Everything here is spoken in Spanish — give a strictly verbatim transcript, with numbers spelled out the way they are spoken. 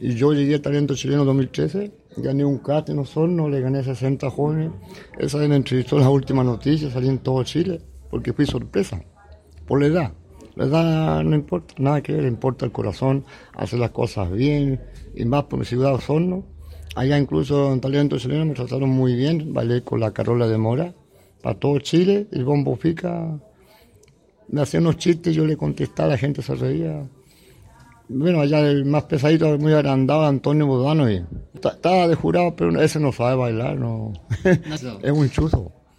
Y yo llegué al Talento Chileno dos mil trece, gané un C A T en Osorno, le gané sesenta jóvenes. Esa me entrevistó en las últimas noticias, salí en todo Chile, porque fui sorpresa, por la edad. La edad no importa, nada que ver, importa el corazón, hacer las cosas bien, y más por mi ciudad Osorno. Allá incluso en Talento Chileno me trataron muy bien, bailé con la Carola de Mora, para todo Chile, el Bombo Fica me hacía unos chistes, yo le contestaba, la gente se reía. Bueno, allá el más pesadito, muy agrandado, Antonio Bodano, y estaba de jurado, pero ese no sabe bailar, no. Es un chuzo.